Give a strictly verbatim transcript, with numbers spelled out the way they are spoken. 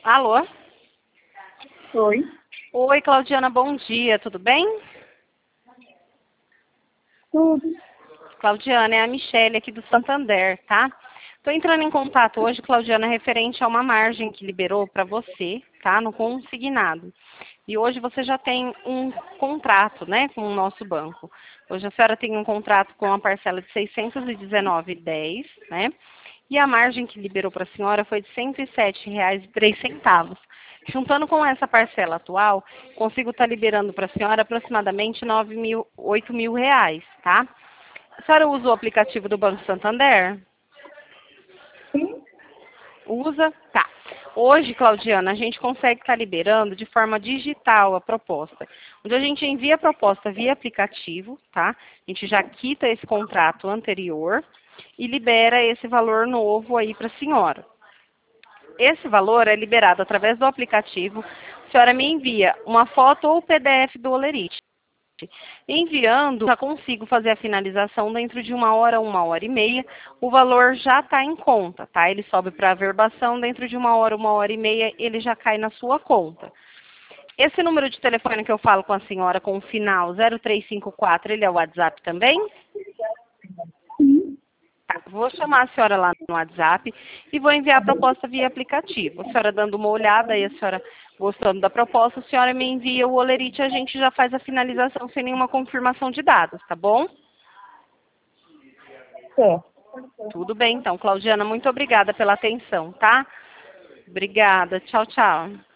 Alô? Oi. Oi, Claudiana, bom dia, tudo bem? Tudo. Claudiana, é a Michelle aqui do Santander, tá? Estou entrando em contato hoje, Claudiana, referente a uma margem que liberou para você, tá? No consignado. E hoje você já tem um contrato, né, com o nosso banco. Hoje a senhora tem um contrato com uma parcela de seiscentos e dezenove reais e dez centavos, né? E a margem que liberou para a senhora foi de cento e sete reais e três centavos. Juntando com essa parcela atual, consigo estar liberando para a senhora aproximadamente nove mil, oito mil reais, tá? A senhora usa o aplicativo do Banco Santander? Sim. Usa? Tá. Hoje, Claudiana, a gente consegue estar liberando de forma digital a proposta. Onde a gente envia a proposta via aplicativo, tá? A gente já quita esse contrato anterior e libera esse valor novo aí para a senhora. Esse valor é liberado através do aplicativo. A senhora me envia uma foto ou P D F do Olerite. Enviando, já consigo fazer a finalização dentro de uma hora, uma hora e meia. O valor já está em conta, tá? Ele sobe para a averbação, dentro de uma hora, uma hora e meia, ele já cai na sua conta. Esse número de telefone que eu falo com a senhora, com o final zero três cinco quatro, ele é o WhatsApp também? Sim. Tá, vou chamar a senhora lá no WhatsApp e vou enviar a proposta via aplicativo. A senhora dando uma olhada e a senhora gostando da proposta, a senhora me envia o Olerite e a gente já faz a finalização sem nenhuma confirmação de dados, tá bom? Certo. Tudo bem, então. Claudiana, muito obrigada pela atenção, tá? Obrigada. Tchau, tchau.